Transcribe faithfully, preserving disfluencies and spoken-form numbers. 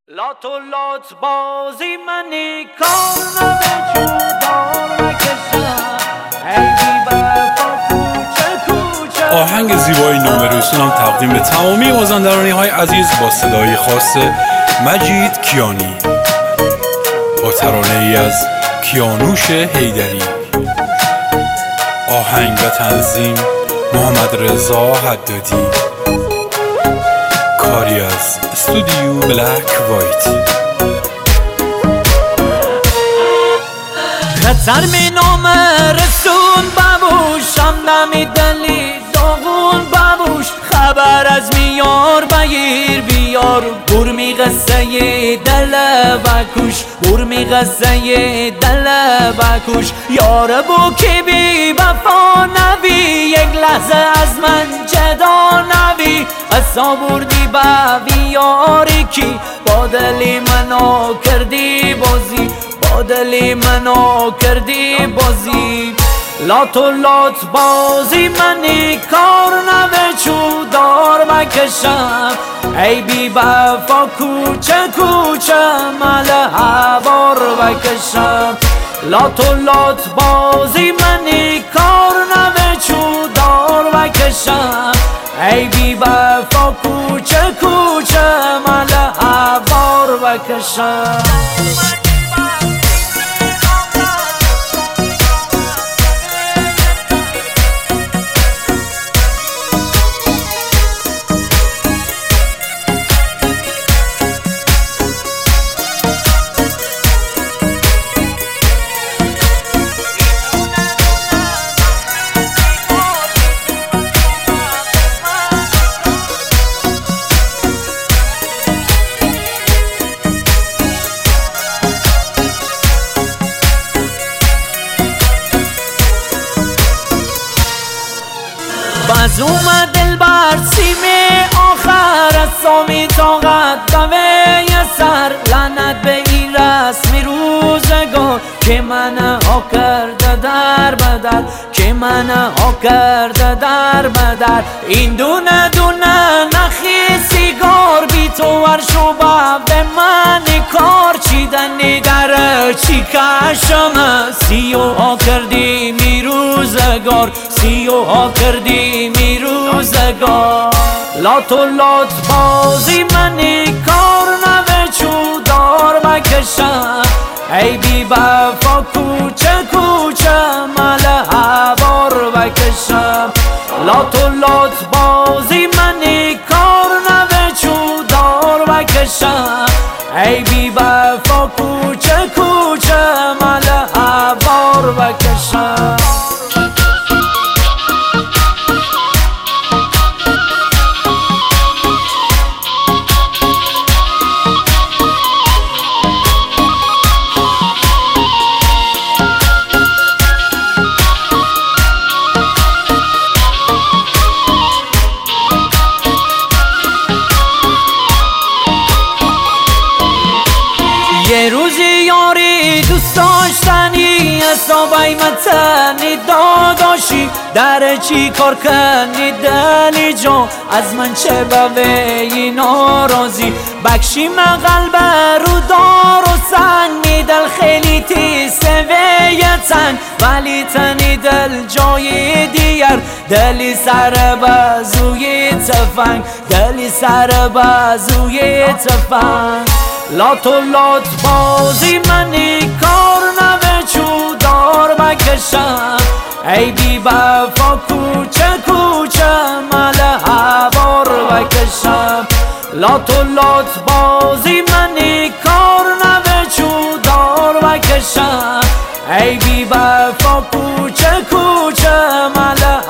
لات و لات بازی منی کار نوجودار مکشم ای بی بفا کوچه کوچه. آهنگ زیبای نامرسونم تقدیم به تمامی مازندرانی های عزیز با صدای خاص مجید کیانی با ترانه ای از کیانوش حیدری. آهنگ و تنظیم محمد رضا حدادی. کاری از استودیو بلک وایت. خطر می نامه رسون ببوشم نمی دلی داغون ببوش خبر از میار بگیر بیار بور می قصه دل بکوش بور می قصه دل بکوش یار بو که بی وفا نبی یک لحظه از من جدا نبی اصا بردی با بیاری کی با دلی منو کردی بازی با دلی منو کردی بازی. لات و لات بازی منی کار نوجودار مکشم ای بی وفا کوچه کوچه مل هوار بکشم. لات و لات بازی منی کار نوجودار مکشم ای بی وفا کوچه کوچه مل هوار بکشم. باز اومد دل بر سیم آخر از سامی طاقت دوه سر لعنت به این رسمی روزگار که من ها کرده در بدر که من ها کرده در بدر. این دونه دونه نخی سیگار بی تو ورشو به من کار چیدنی در چی کشم سیو ها کردی می روزگار سیو ها کردی می روزگار. لات و لات بازی منی کار نوجودار مکشم ای بی وفا کوچه کوچه مل هوار بکشم. لات و لات بازی منی کار نوجودار بکشم ای بی وفا کوچه کوچه مل هوار بکشم. یه روزی یاری دوست داشتنی حسابای متنی داداشی در چی کار کنی دلی جا از من چه بوی ناراضی بکشی من قلب رو دار و سنگ می دل خیلی تیسه وی تنگ ولی تنی دل جای دیگر دلی سر بازوی تفنگ دلی سر بازوی تفنگ. لات و لات بازی منی کار نوجودار مکشم ای بی وفا کوچه کوچه مل هوار بکشم. لات و لات بازی منی کار نوجودار مکشم ای بی وفا کوچه کوچه مل